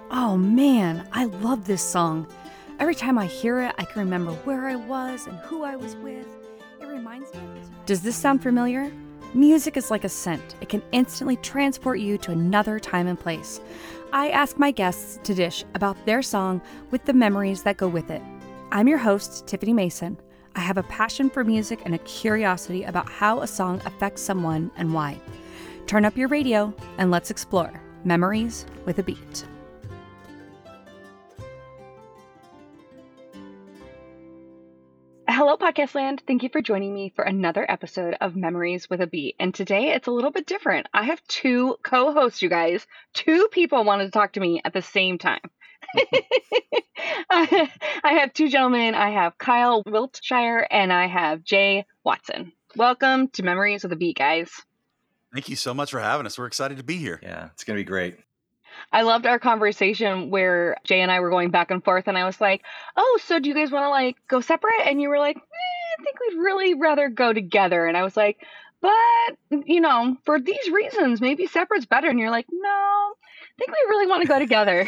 Oh man, I love this song. Every time I hear it, I can remember where I was and who I was with. It reminds me of the time. Does this sound familiar? Music is like a scent. It can instantly transport you to another time and place. I ask my guests to dish about their song with the memories that go with it. I'm your host, Tiffany Mason. I have a passion for music and a curiosity about how a song affects someone and why. Turn up your radio and let's explore Memories with a Beat. Hello, Podcast Land. Thank you for joining me for another episode of Memories with a Beat. And today it's a little bit different. I have two co-hosts, you guys. Two people wanted to talk to me at the same time. I have two gentlemen. I have Kyle Wiltshire and I have Jay Watson. Welcome to Memories with a Beat, guys. Thank you so much for having us. We're excited to be here. Yeah, it's going to be great. I loved our conversation where Jay and I were going back and forth, and I was like, oh, so do you guys want to go separate? And you were like, I think we'd really rather go together. And I was like, but, for these reasons, maybe separate's better. And you're like, no, I think we really want to go together.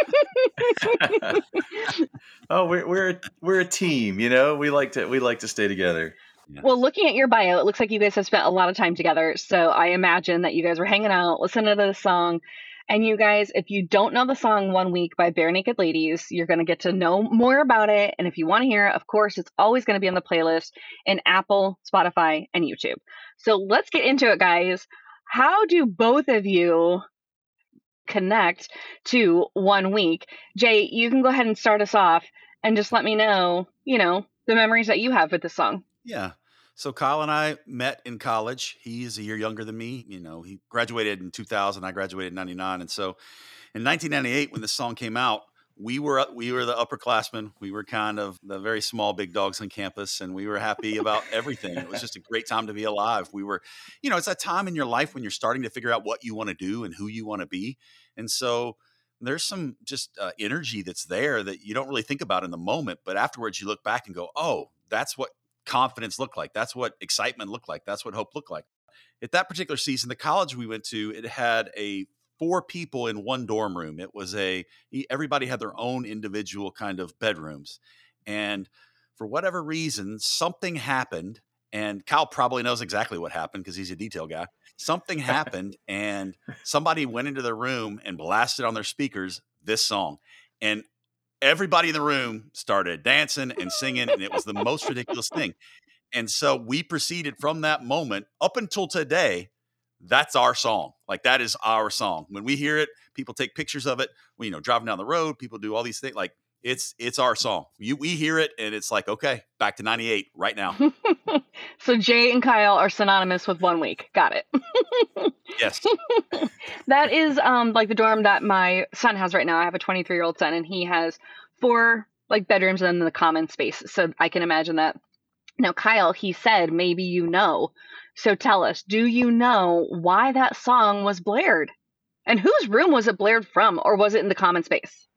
Oh, we're a team, we like to stay together. Yeah. Well, looking at your bio, it looks like you guys have spent a lot of time together. So I imagine that you guys were hanging out, listening to the song. And you guys, if you don't know the song One Week by Barenaked Ladies, you're going to get to know more about it. And if you want to hear it, of course, it's always going to be on the playlist in Apple, Spotify, and YouTube. So let's get into it, guys. How do both of you connect to One Week? Jay, you can go ahead and start us off and just let me know, the memories that you have with this song. Yeah. So Kyle and I met in college. He's a year younger than me. He graduated in 2000. I graduated in 99. And so in 1998, when this song came out, we were the upperclassmen. We were kind of the very small big dogs on campus, and we were happy about everything. It was just a great time to be alive. We were, it's that time in your life when you're starting to figure out what you want to do and who you want to be. And so there's some just energy that's there that you don't really think about in the moment, but afterwards you look back and go, oh, that's what confidence looked like. That's what excitement looked like. That's what hope looked like. At that particular season, the college we went to, it had 4 people in one dorm room. It was everybody had their own individual kind of bedrooms. And for whatever reason, something happened, and Kyle probably knows exactly what happened because he's a detail guy. Something happened and somebody went into their room and blasted on their speakers this song. And everybody in the room started dancing and singing, and it was the most ridiculous thing. And so we proceeded from that moment up until today. That's our song. That is our song. When we hear it, people take pictures of it. We, driving down the road, people do all these things. It's our song. We hear it, and it's like, okay, back to 98 right now. So Jay and Kyle are synonymous with One Week. Got it. Yes. That is the dorm that my son has right now. I have a 23-year-old son, and he has 4 bedrooms and then the common space. So I can imagine that. Now, Kyle, he said, maybe you know. So tell us, do you know why that song was blared? And whose room was it blared from, or was it in the common space?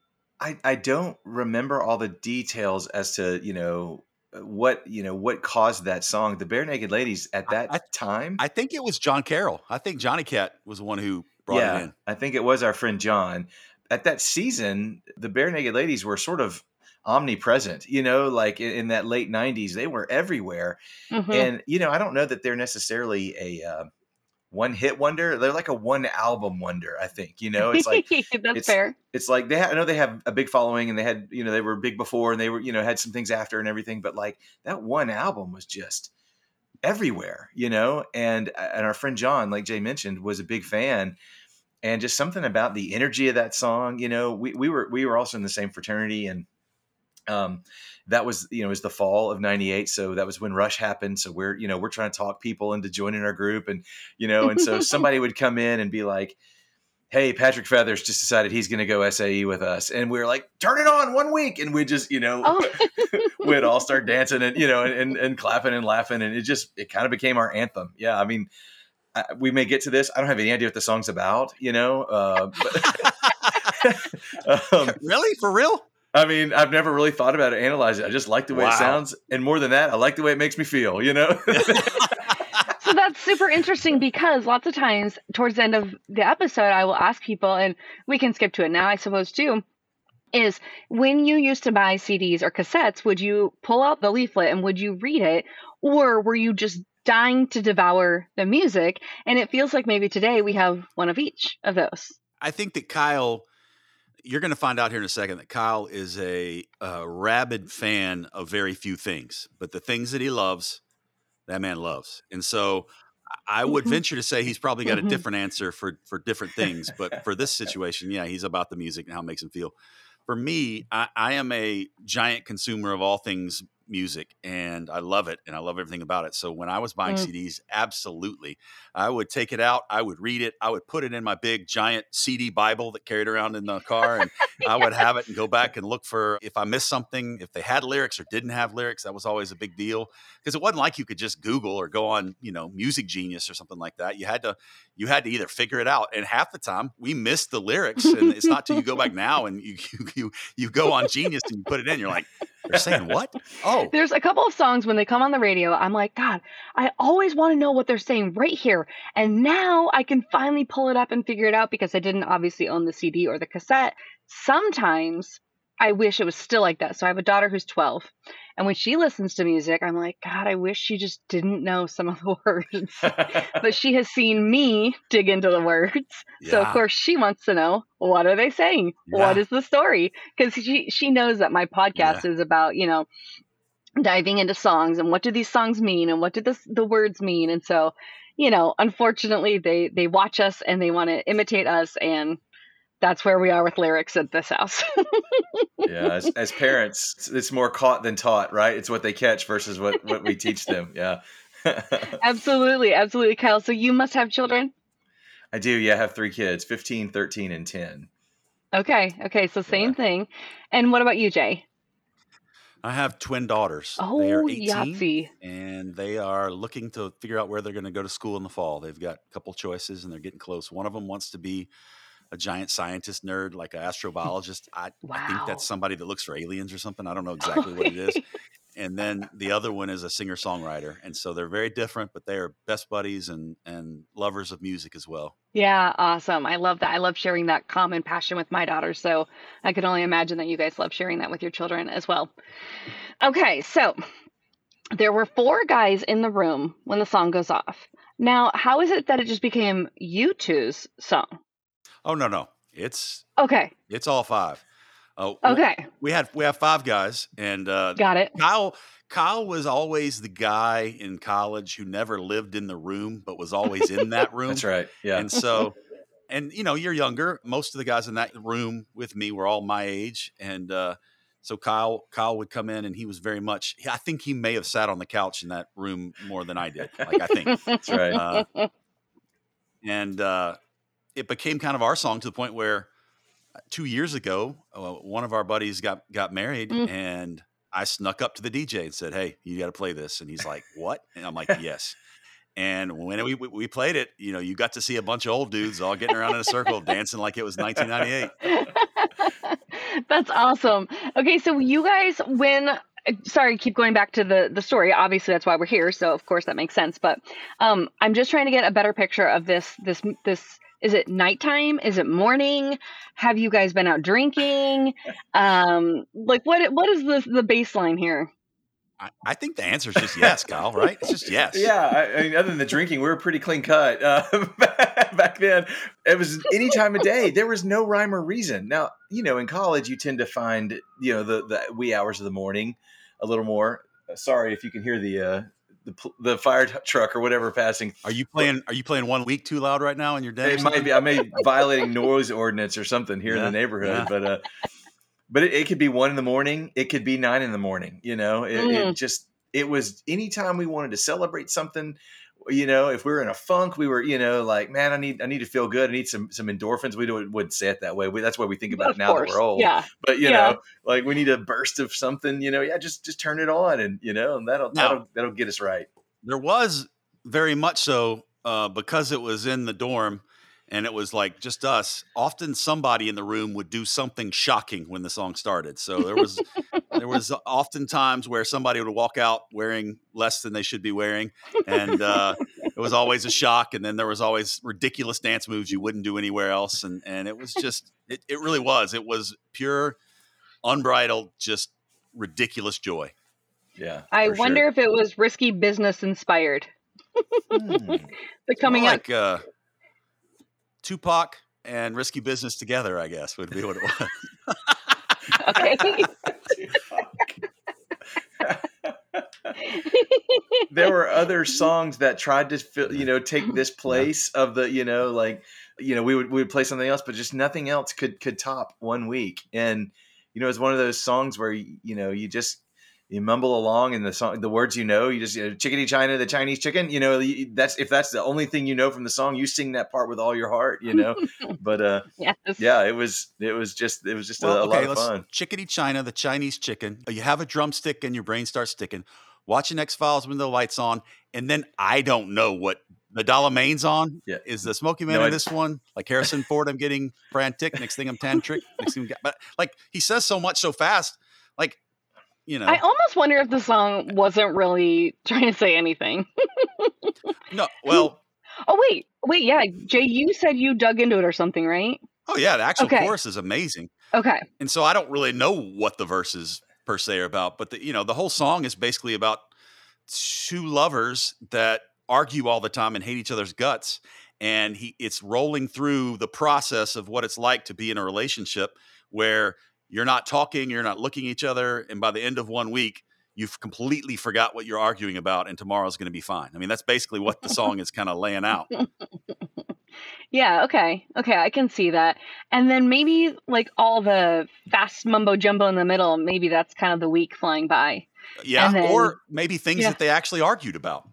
I don't remember all the details as to, what caused that song. The Barenaked Ladies at that time. I think it was John Carroll. I think Johnny Cat was the one who brought it in. I think it was our friend John. At that season, the Barenaked Ladies were sort of omnipresent, in that late 90s, they were everywhere. Mm-hmm. And, I don't know that they're necessarily a one hit wonder. They're like a one album wonder, I think, it's like, that's fair. It's like I know they have a big following, and they had, they were big before, and they were, had some things after and everything, but that one album was just everywhere, and our friend John, like Jay mentioned, was a big fan. And just something about the energy of that song, we were also in the same fraternity, and that was, it was the fall of 98. So that was when Rush happened. So we're trying to talk people into joining our group, and, and so somebody would come in and be like, hey, Patrick Feathers just decided he's going to go SAE with us. And we were like, turn it on One Week. And we just, we'd all start dancing and, and clapping and laughing. And it kind of became our anthem. Yeah. I mean, we may get to this. I don't have any idea what the song's about, but, really? For real? I mean, I've never really thought about it, analyzed it. I just like the way it sounds. And more than that, I like the way it makes me feel, So that's super interesting because lots of times towards the end of the episode, I will ask people, and we can skip to it now, I suppose, too, is when you used to buy CDs or cassettes, would you pull out the leaflet and would you read it? Or were you just dying to devour the music? And it feels like maybe today we have one of each of those. I think that Kyle, you're going to find out here in a second that Kyle is a rabid fan of very few things, but the things that he loves, that man loves. And so I would venture to say he's probably got a different answer for different things. But for this situation, yeah, he's about the music and how it makes him feel. For me, I am a giant consumer of all things music, and I love it, and I love everything about it. So when I was buying CDs, absolutely, I would take it out, I would read it, I would put it in my big giant CD Bible that carried around in the car, and I would have it and go back and look for if I missed something, if they had lyrics or didn't have lyrics. That was always a big deal because it wasn't like you could just Google or go on, Music Genius or something like that. You had to either figure it out, and half the time we missed the lyrics, and it's not till you go back now and you go on Genius and you put it in, you're like, they're saying what? Oh, there's a couple of songs when they come on the radio, I'm like, God, I always want to know what they're saying right here. And now I can finally pull it up and figure it out because I didn't obviously own the CD or the cassette. Sometimes I wish it was still like that. So I have a daughter who's 12. And when she listens to music, I'm like, God, I wish she just didn't know some of the words. But she has seen me dig into the words. Yeah. So, of course, she wants to know, what are they saying? Yeah. What is the story? Because she knows that my podcast is about, diving into songs and what do these songs mean and what do the words mean. And so, unfortunately, they watch us and they want to imitate us. And that's where we are with lyrics at this house. Yeah, as parents, it's more caught than taught, right? It's what they catch versus what we teach them. Yeah. Absolutely. Absolutely, Kyle. So you must have children? I do. Yeah, I have 3 kids, 15, 13, and 10. Okay. So same thing. And what about you, Jay? I have twin daughters. Oh, they are 18, Yahtzee. and they are looking to figure out where they're going to go to school in the fall. They've got a couple choices, and they're getting close. One of them wants to be a giant scientist nerd, like an astrobiologist. I think that's somebody that looks for aliens or something. I don't know exactly what it is. And then the other one is a singer-songwriter. And so they're very different, but they are best buddies and lovers of music as well. Yeah, awesome. I love that. I love sharing that common passion with my daughters. So I can only imagine that you guys love sharing that with your children as well. Okay, so there were 4 guys in the room when the song goes off. Now, how is it that it just became you two's song? Oh, no. It's all 5. Okay. We have 5 guys, and got it. Kyle was always the guy in college who never lived in the room, but was always in that room. That's right. Yeah. And so, you're younger. Most of the guys in that room with me were all my age, and so Kyle would come in, and he was very much. I think he may have sat on the couch in that room more than I did. Like I think that's right. And it became kind of our song to the point where 2 years ago, one of our buddies got married, and I snuck up to the DJ and said, "Hey, you got to play this." And he's like, "What?" And I'm like, "Yes." And when we played it, you got to see a bunch of old dudes all getting around in a circle, dancing like it was 1998. That's awesome. Okay, so you guys, sorry, keep going back to the story. Obviously, that's why we're here. So of course that makes sense. But I'm just trying to get a better picture of this. Is it nighttime? Is it morning? Have you guys been out drinking? What is the baseline here? I think the answer is just yes, Kyle, right? It's just yes. Yeah. I mean, other than the drinking, we were pretty clean cut. Back then, it was any time of day. There was no rhyme or reason. Now, in college, you tend to find, the wee hours of the morning a little more. Sorry if you can hear the fire truck or whatever passing. Are you playing 1 week too loud right now in your day? It might be. I may be violating noise ordinance or something here in the neighborhood, but it could be 1 a.m. It could be 9 a.m. It was anytime we wanted to celebrate something. If we were in a funk, we were, like, man, I need to feel good. I need some endorphins. We wouldn't say it that way. That's why we think about it now that we're old. Yeah. But like we need a burst of something. Just turn it on, and and that'll get us right. There was very much so because it was in the dorm. And it was like just us. Often somebody in the room would do something shocking when the song started. So there was often times where somebody would walk out wearing less than they should be wearing, and it was always a shock. And then there was always ridiculous dance moves you wouldn't do anywhere else. And it was just, it really was. It was pure, unbridled, just ridiculous joy. Yeah. I for wonder sure. if it was Risky Business inspired. The coming More up. like Tupac and Risky Business together, I guess, would be what it was. Okay. There were other songs that tried to take this place of the, we would play something else, but just nothing else could top 1 week. And it's one of those songs where you mumble along, and the words you just chickadee China, the Chinese chicken. If that's the only thing from the song, you sing that part with all your heart. But Yes. yeah, it was just a lot of fun. Chickadee China, the Chinese chicken. You have a drumstick and your brain starts sticking. Watching X-Files when the light's on, and then I don't know what Nadala Main's on. Yeah. Is the Smoky Man in this one? Like Harrison Ford, I'm getting frantic. Next thing I'm tantric. Next thing, but like he says so much so fast, like. I almost wonder if the song wasn't really trying to say anything. No, well. Oh, wait, yeah. Jay, you said you dug into it or something, right? Oh, yeah. The actual chorus is amazing. Okay. And so I don't really know what the verses per se are about, but the whole song is basically about two lovers that argue all the time and hate each other's guts. And it's rolling through the process of what it's like to be in a relationship where you're not talking, you're not looking at each other. And by the end of 1 week, you've completely forgot what you're arguing about, and tomorrow's going to be fine. I mean, that's basically what the song is kind of laying out. Yeah, okay, I can see that. And then maybe like all the fast mumbo jumbo in the middle, maybe that's kind of the week flying by. Yeah, then, or maybe things that they actually argued about.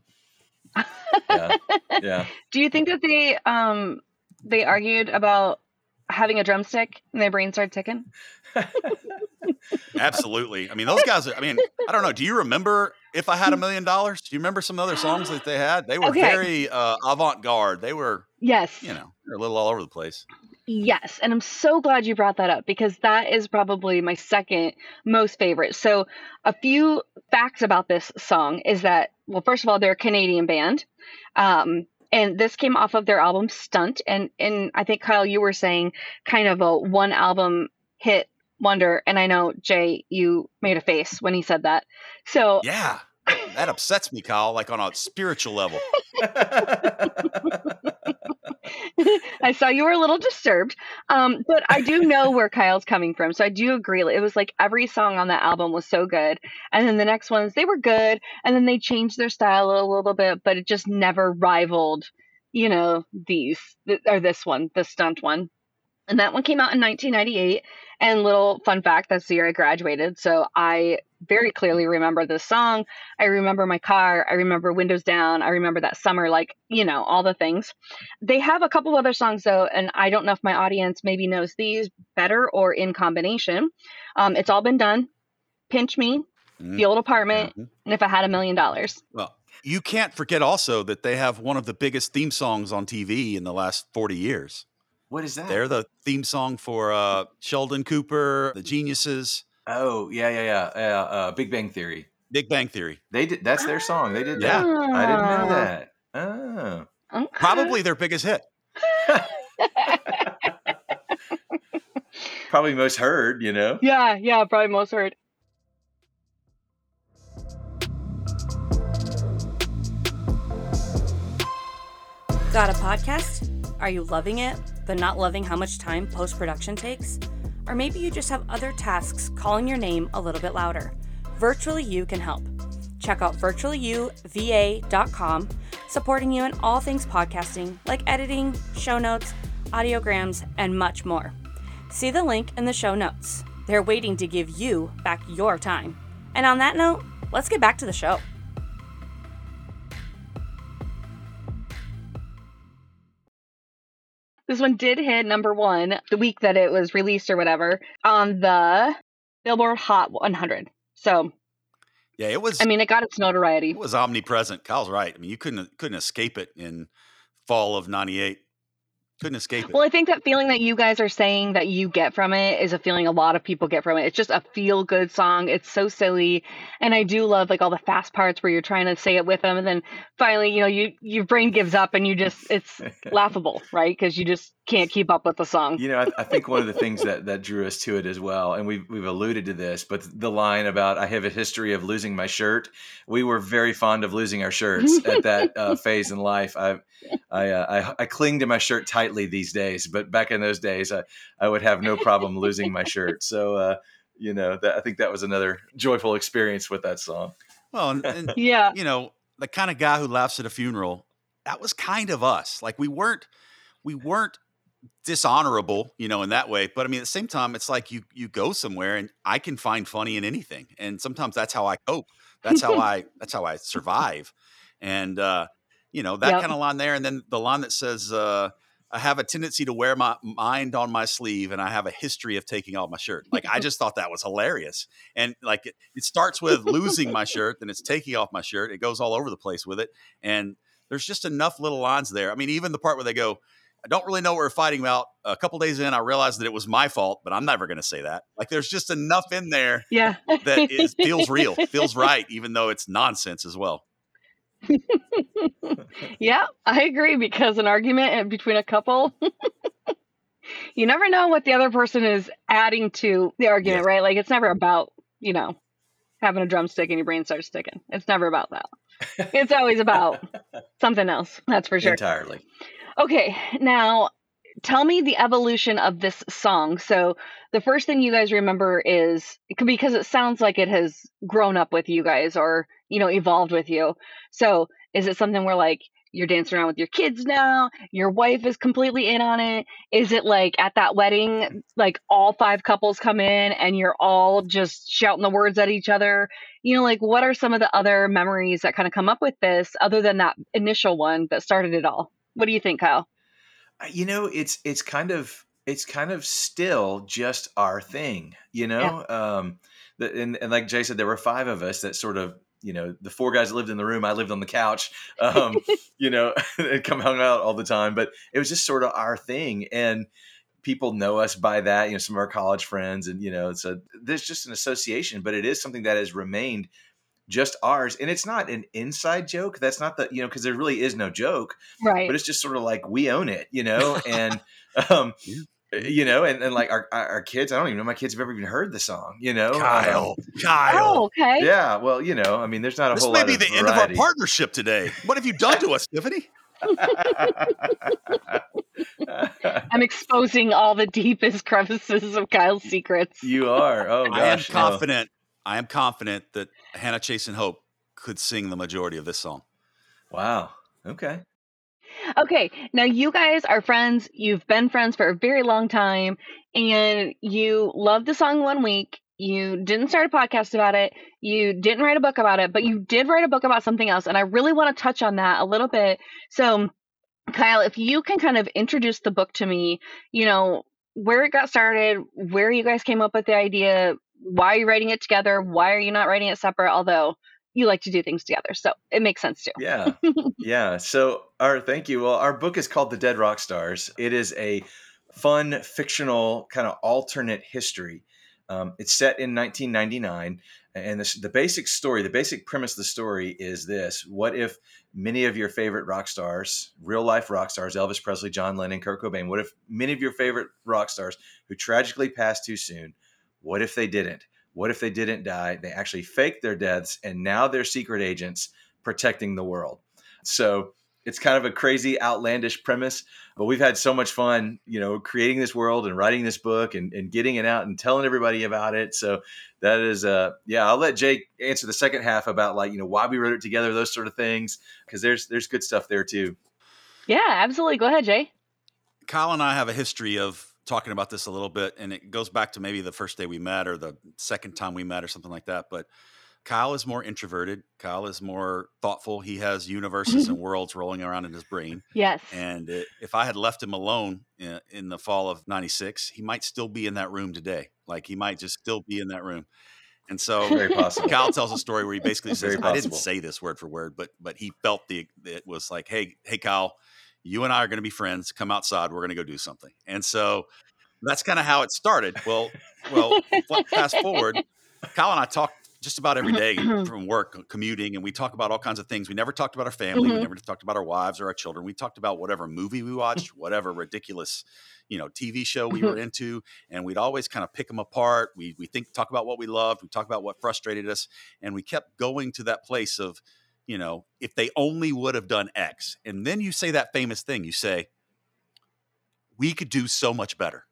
Yeah. Do you think that they argued about having a drumstick and their brain started ticking? Absolutely. I mean, those guys, I don't know. Do you remember If I Had $1 Million? Do you remember some other songs that they had? They were very avant-garde. They were, yes, they're a little all over the place. Yes. And I'm so glad you brought that up because that is probably my second most favorite. So a few facts about this song is that, well, first of all, they're a Canadian band. And this came off of their album Stunt. And I think, Kyle, you were saying kind of a one album hit wonder. And I know, Jay, you made a face when he said that. So yeah, that upsets me, Kyle, like on a spiritual level. I saw you were a little disturbed, but I do know where Kyle's coming from. So I do agree. It was like every song on that album was so good. And then the next ones, they were good. And then they changed their style a little bit, but it just never rivaled, this one, the Stunt one. And that one came out in 1998. And little fun fact, that's the year I graduated. So I very clearly remember this song. I remember my car. I remember Windows Down. I remember that summer, all the things. They have a couple other songs, though, and I don't know if my audience maybe knows these better or in combination. It's All Been Done, Pinch Me, The Old Apartment, and If I Had $1 Million. Well, you can't forget also that they have one of the biggest theme songs on TV in the last 40 years. What is that? They're the theme song for Sheldon Cooper, The Geniuses. Oh, yeah. Big Bang Theory. Big Bang Theory. They did. That's their song. They did Yeah. that. I didn't know that. Oh. Okay. Probably their biggest hit. Probably most heard, Yeah, probably most heard. Got a podcast? Are you loving it, but not loving how much time post-production takes? Or maybe you just have other tasks calling your name a little bit louder. Virtually You can help. Check out virtuallyuva.com, supporting you in all things podcasting, like editing, show notes, audiograms, and much more. See the link in the show notes. They're waiting to give you back your time. And on that note, let's get back to the show. This one did hit number one the week that it was released or whatever on the Billboard Hot 100. So, yeah, it was. it got its notoriety. It was omnipresent. Kyle's right. I mean, you couldn't escape it in fall of '98. Couldn't escape it. Well, I think that feeling that you guys are saying that you get from it is a feeling a lot of people get from it. It's just a feel good song. It's so silly. And I do love like all the fast parts where you're trying to say it with them. And then finally, your brain gives up and it's laughable, right? Because you just can't keep up with the song. I think one of the things that drew us to it as well, and we've alluded to this, but the line about I have a history of losing my shirt. We were very fond of losing our shirts at that phase in life. I cling to my shirt tightly these days, but back in those days, I would have no problem losing my shirt. So, I think that was another joyful experience with that song. Well, and Yeah. The kind of guy who laughs at a funeral, that was kind of us. Like we weren't dishonorable, in that way. But I mean, at the same time, it's like you go somewhere and I can find funny in anything. And sometimes that's how I cope. That's how I survive. And, that Yep. kind of line there. And then the line that says, I have a tendency to wear my mind on my sleeve and I have a history of taking off my shirt. Like, I just thought that was hilarious. And like, it starts with losing my shirt, then it's taking off my shirt. It goes all over the place with it. And there's just enough little lines there. I mean, even the part where they go, I don't really know what we're fighting about. A couple days in, I realized that it was my fault, but I'm never going to say that. Like, there's just enough in there Yeah. that feels real, feels right, even though it's nonsense as well. Yeah, I agree, because an argument between a couple, you never know what the other person is adding to the argument, Yes. right? Like, it's never about, having a drumstick and your brain starts sticking. It's never about that. It's always about something else. That's for sure. Entirely. Okay, now tell me the evolution of this song. So the first thing you guys remember is, because it sounds like it has grown up with you guys or, evolved with you. So is it something where like you're dancing around with your kids now, your wife is completely in on it? Is it like at that wedding, like all 5 couples come in and you're all just shouting the words at each other? Like what are some of the other memories that kind of come up with this other than that initial one that started it all? What do you think, Kyle? It's kind of still just our thing, and like Jay said, there were 5 of us that sort of, the 4 guys that lived in the room, I lived on the couch, and come hung out all the time, but it was just sort of our thing. And people know us by that, some of our college friends, and, so there's just an association, but it is something that has remained just ours. And it's not an inside joke. That's not because there really is no joke, Right. but it's just sort of like we own it, and, and like our kids, I don't even know my kids have ever even heard the song, Kyle. Oh, okay. Yeah. Well, I mean, there's not a This whole may lot be of the end of our variety. partnership today. What have you done to us, Tiffany? I'm exposing all the deepest crevices of Kyle's secrets. You are. Oh gosh. I am confident that Hannah Chase and Hope could sing the majority of this song. Wow. Okay. Okay, now you guys are friends. You've been friends for a very long time, and you loved the song one week. You didn't start a podcast about it. You didn't write a book about it, but you did write a book about something else, and I really want to touch on that a little bit. So, Kyle, if you can kind of introduce the book to me, where it got started, where you guys came up with the idea, why are you writing it together, why are you not writing it separate, although you like to do things together, so it makes sense too. Yeah. Yeah. So, thank you. Well, our book is called The Dead Rock Stars. It is a fun, fictional, kind of alternate history. It's set in 1999. And the basic story, the basic premise of the story is this: what if many of your favorite rock stars, real life rock stars, Elvis Presley, John Lennon, Kurt Cobain, what if many of your favorite rock stars who tragically passed too soon, what if they didn't? What if they didn't die? They actually faked their deaths, and now they're secret agents protecting the world. So it's kind of a crazy, outlandish premise, but we've had so much fun, creating this world and writing this book and getting it out and telling everybody about it. So that is, I'll let Jake answer the second half about why we wrote it together, those sort of things, because there's good stuff there too. Yeah, absolutely. Go ahead, Jay. Kyle and I have a history of talking about this a little bit, and it goes back to maybe the first day we met or the second time we met or something like that. But Kyle is more introverted. Kyle is more thoughtful. He has universes and worlds rolling around in his brain. Yes. And if I had left him alone in the fall of '96, he might still be in that room today. Like, he might just still be in that room. And so Very possible. Kyle tells a story where he basically says, Very I didn't possible. say this word for word, but he felt it was like, hey, Kyle, you and I are going to be friends. Come outside. We're going to go do something. And so that's kind of how it started. Well, fast forward, Kyle and I talk just about every day from work, commuting, and we talk about all kinds of things. We never talked about our family. We never talked about our wives or our children. We talked about whatever movie we watched, whatever ridiculous, TV show we were into, and we'd always kind of pick them apart. We talk about what we loved. We talk about what frustrated us, and we kept going to that place of, if they only would have done X. And then you say that famous thing. You say, we could do so much better.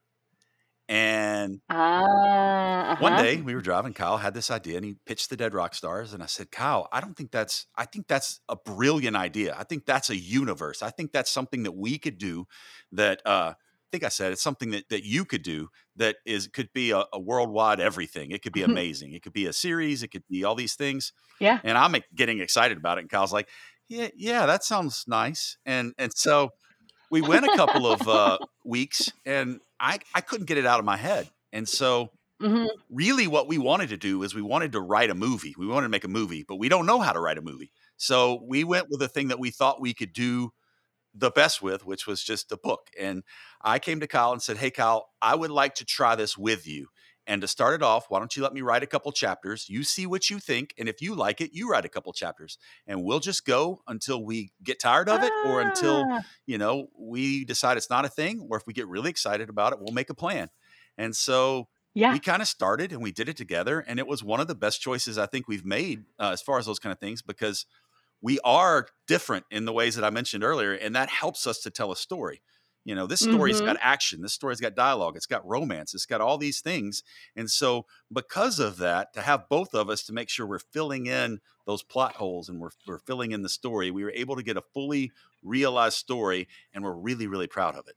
And one day we were driving, Kyle had this idea and he pitched the Dead Rock Stars. And I said, Kyle, I think that's a brilliant idea. I think that's a universe. I think that's something that we could do that, I think I said it's something that you could do that could be a worldwide everything. It could be amazing. It could be a series. It could be all these things. Yeah. And I'm getting excited about it. And Kyle's like, yeah, that sounds nice. And so we went a couple of weeks and I couldn't get it out of my head. And so really what we wanted to do is we wanted to write a movie. We wanted to make a movie, but we don't know how to write a movie. So we went with the thing that we thought we could do the best with, which was just a book. And I came to Kyle and said, hey, Kyle, I would like to try this with you. And to start it off, why don't you let me write a couple chapters? You see what you think. And if you like it, you write a couple chapters. And we'll just go until we get tired of it or until, we decide it's not a thing. Or if we get really excited about it, we'll make a plan. And so we kind of started and we did it together. And it was one of the best choices I think we've made as far as those kind of things, because we are different in the ways that I mentioned earlier. And that helps us to tell a story. This story's got action. This story's got dialogue. It's got romance. It's got all these things. And so because of that, to have both of us to make sure we're filling in those plot holes and we're filling in the story, we were able to get a fully realized story. And we're really, really proud of it.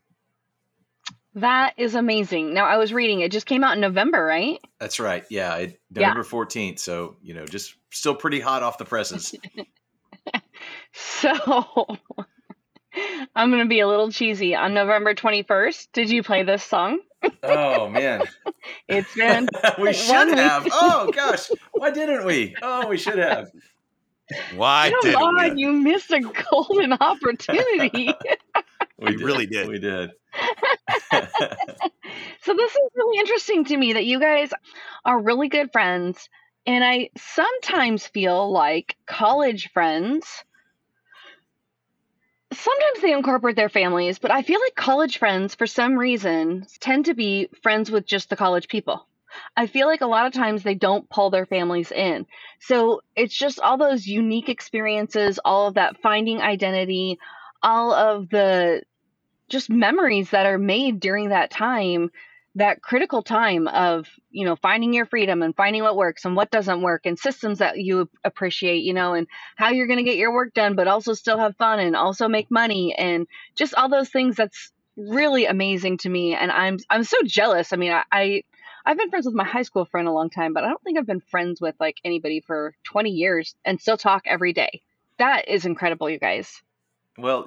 That is amazing. Now, I was reading, it just came out in November, right? That's right. Yeah. November 14th. So, just still pretty hot off the presses. So I'm going to be a little cheesy. On November 21st, did you play this song? Oh, man. It's been we should have. Oh, gosh. Why didn't we? Oh, we should have. Why didn't we? You missed a golden opportunity. We really did. We did. So this is really interesting to me that you guys are really good friends. And I sometimes feel like college friends, sometimes they incorporate their families, but I feel like college friends, for some reason, tend to be friends with just the college people. I feel like a lot of times they don't pull their families in. So it's just all those unique experiences, all of that finding identity, all of the just memories that are made during that time, that critical time of, finding your freedom and finding what works and what doesn't work and systems that you appreciate, and how you're going to get your work done, but also still have fun and also make money and just all those things. That's really amazing to me. And I'm so jealous. I mean, I've been friends with my high school friend a long time, but I don't think I've been friends with like anybody for 20 years and still talk every day. That is incredible, you guys. Well,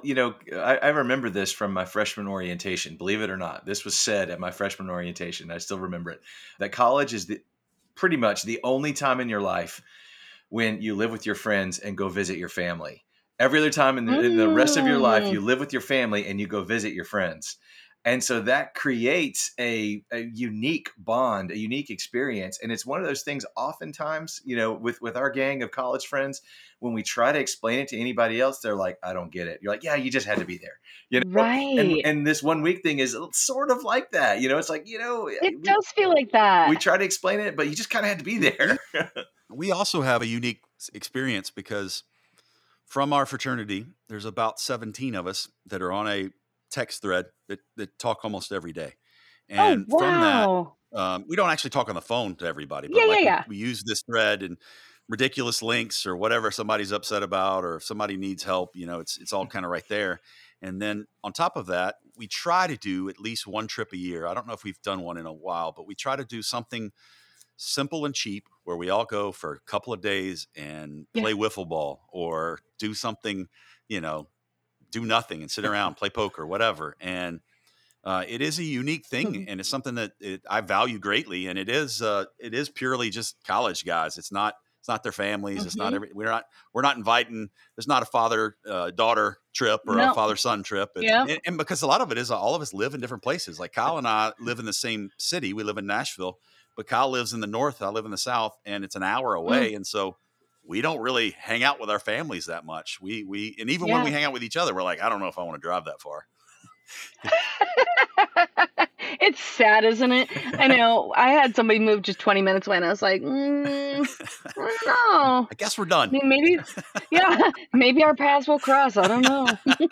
I remember this from my freshman orientation. Believe it or not, this was said at my freshman orientation. I still remember it. That college is pretty much the only time in your life when you live with your friends and go visit your family. Every other time in the rest of your life, you live with your family and you go visit your friends. And so that creates a unique bond, a unique experience. And it's one of those things oftentimes, with our gang of college friends, when we try to explain it to anybody else, they're like, I don't get it. You're like, yeah, you just had to be there. Right. And this 1 week thing is sort of like that. It's like, it does feel like that. We try to explain it, but you just kind of had to be there. We also have a unique experience because from our fraternity, there's about 17 of us that are on a text thread that talk almost every day. And from that, we don't actually talk on the phone to everybody, but we use this thread and ridiculous links or whatever somebody's upset about, or if somebody needs help, it's all kind of right there. And then on top of that, we try to do at least one trip a year. I don't know if we've done one in a while, but we try to do something simple and cheap where we all go for a couple of days and play wiffle ball or do something, do nothing and sit around, play poker, whatever. And it is a unique thing, and it's something that I value greatly. And it is purely just college guys. It's not It's not their families. It's not Mhm. we're not inviting. There's not a father daughter trip or a No. father son trip. Yep. And because a lot of it is all of us live in different places. Like Kyle and I live in the same city. We live in Nashville, but Kyle lives in the north. I live in the south, and it's an hour away. And so we don't really hang out with our families that much. We and even when we Yeah. hang out with each other, we're like, I don't know if I want to drive that far. It's sad, isn't it? I know. I had somebody move just 20 minutes away, and I was like, I don't know. I guess we're done. I mean, maybe, yeah, maybe our paths will cross. I don't know.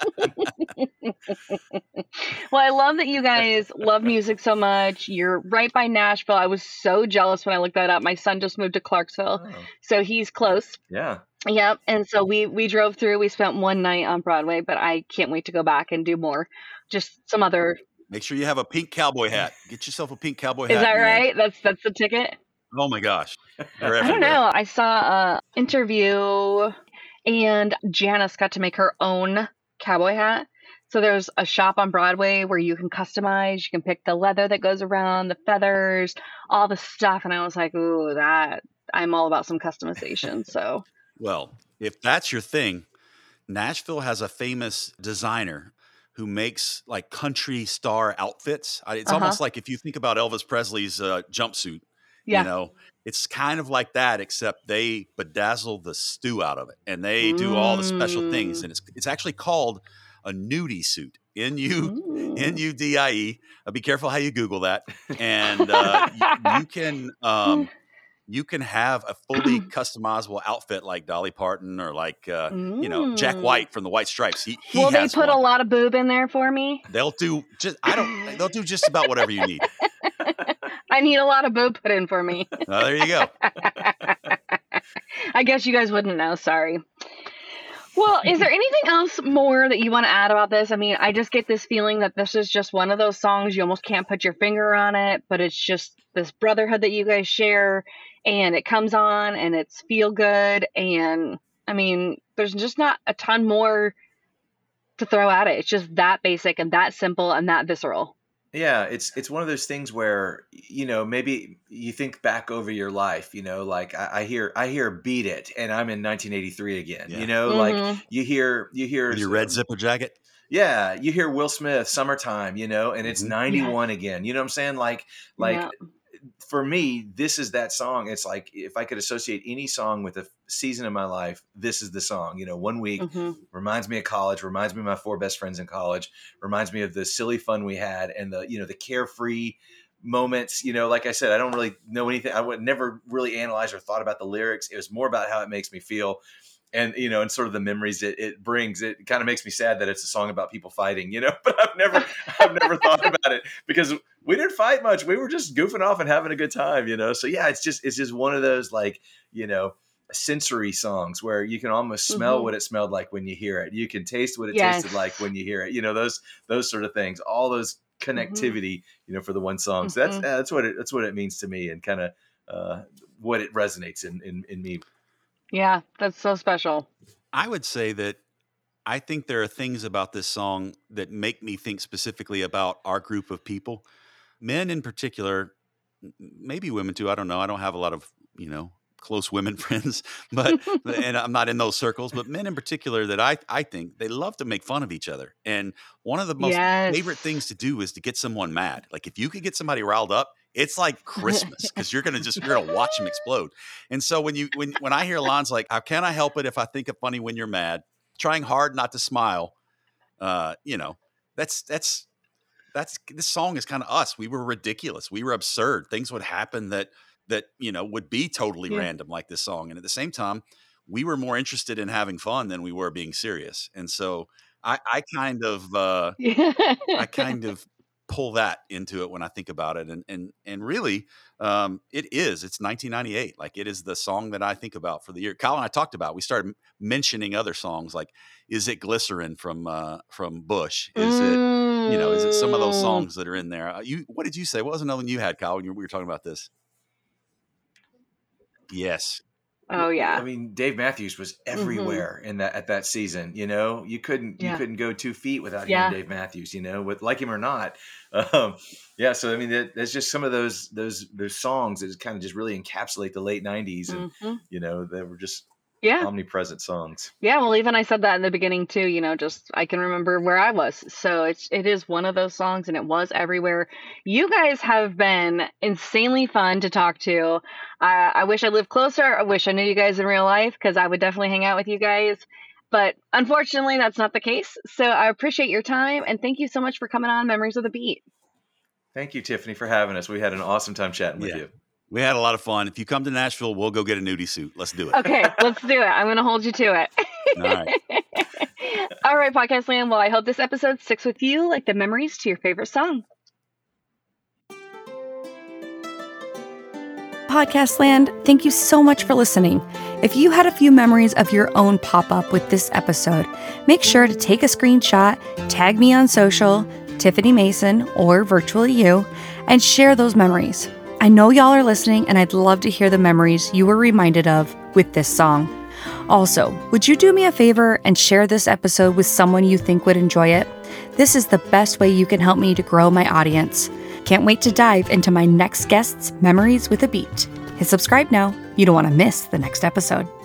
Well, I love that you guys love music so much. You're right by Nashville. I was so jealous when I looked that up. My son just moved to Clarksville, Oh, so he's close. yeah. Yep. And so we drove through. We spent one night on Broadway, but I can't wait to go back and do more. Just some other. Make sure you have a pink cowboy hat. Get yourself a pink cowboy hat. Is that and you're in. right? That's the ticket. Oh my gosh. They're I don't everywhere. know. I saw a interview, and Janice got to make her own cowboy hat. So there's a shop on Broadway where you can customize. You can pick the leather that goes around, the feathers, all the stuff. And I was like, ooh, I'm all about some customization. So Well, if that's your thing, Nashville has a famous designer who makes like country star outfits. It's almost like if you think about Elvis Presley's jumpsuit, yeah. it's kind of like that, except they bedazzle the stew out of it and they do all the special things. And it's actually called a nudie suit. Nudie. Be careful how you Google that. And you can have a fully customizable outfit like Dolly Parton or like Jack White from the White Stripes. He Will they has put one. a lot of boob in there for me? They'll do just about whatever you need. I need a lot of boob put in for me. There you go. I guess you guys wouldn't know. Sorry. Well, is there anything else more that you want to add about this? I mean, I just get this feeling that this is just one of those songs you almost can't put your finger on it, but it's just this brotherhood that you guys share, and it comes on and it's feel good. And I mean, there's just not a ton more to throw at it. It's just that basic and that simple and that visceral. Yeah, it's one of those things where maybe you think back over your life, like I hear "Beat It" and I'm in 1983 again. Yeah. Like you hear With your red zipper jacket. Yeah, you hear Will Smith, "Summertime," and it's 91 again. You know what I'm saying? Like Yeah. for me, this is that song. It's like if I could associate any song with a season of my life, this is the song. 1 week reminds me of college, reminds me of my 4 best friends in college, reminds me of the silly fun we had and the carefree moments. Like I said, I don't really know anything. I would never really analyze or thought about the lyrics. It was more about how it makes me feel. And, and sort of the memories it brings. It kind of makes me sad that it's a song about people fighting, but I've never thought about it because we didn't fight much. We were just goofing off and having a good time, So yeah, it's just one of those like, sensory songs where you can almost smell what it smelled like when you hear it. You can taste what it tasted like when you hear it. Those sort of things, all those connectivity, for the one song. So that's what it means to me and kind of what it resonates in me. Yeah, that's so special. I would say that I think there are things about this song that make me think specifically about our group of people, men in particular, maybe women too. I don't know. I don't have a lot of, close women friends, and I'm not in those circles, but men in particular that I think they love to make fun of each other. And one of the most favorite things to do is to get someone mad. Like if you could get somebody riled up, it's like Christmas because you're gonna watch them explode. And so when I hear lines like "How can I help it if I think it funny when you're mad?" Trying hard not to smile, that's this song is kind of us. We were ridiculous. We were absurd. Things would happen that would be totally random like this song. And at the same time, we were more interested in having fun than we were being serious. And so I kind of pull that into it when I think about it. And really, it's 1998. Like it is the song that I think about for the year. Kyle and I talked about, we started mentioning other songs like, is it Glycerin from Bush? Is it some of those songs that are in there? What did you say? What was another one you had, Kyle, when we were talking about this? Yes. Oh yeah. I mean, Dave Matthews was everywhere in that at that season. You couldn't go 2 feet without hearing Dave Matthews. With like him or not. Yeah. So I mean, there's just some of those songs that kind of just really encapsulate the late '90s, and they were just omnipresent songs. Yeah, well, even I said that in the beginning too, just I can remember where I was. So it is one of those songs, and it was everywhere. You guys have been insanely fun to talk to. I wish I lived closer. I wish I knew you guys in real life, because I would definitely hang out with you guys. But unfortunately, that's not the case. So I appreciate your time, and thank you so much for coming on Memories of the Beat. Thank you, Tiffany, for having us. We had an awesome time chatting with you. We had a lot of fun. If you come to Nashville, we'll go get a nudie suit. Let's do it. Okay, let's do it. I'm going to hold you to it. All right. All right, Podcast Land. Well, I hope this episode sticks with you like the memories to your favorite song. Podcast Land, thank you so much for listening. If you had a few memories of your own pop up with this episode, make sure to take a screenshot, tag me on social, Tiffany Mason or Virtually You, and share those memories. I know y'all are listening, and I'd love to hear the memories you were reminded of with this song. Also, would you do me a favor and share this episode with someone you think would enjoy it? This is the best way you can help me to grow my audience. Can't wait to dive into my next guest's Memories with a Beat. Hit subscribe now. You don't want to miss the next episode.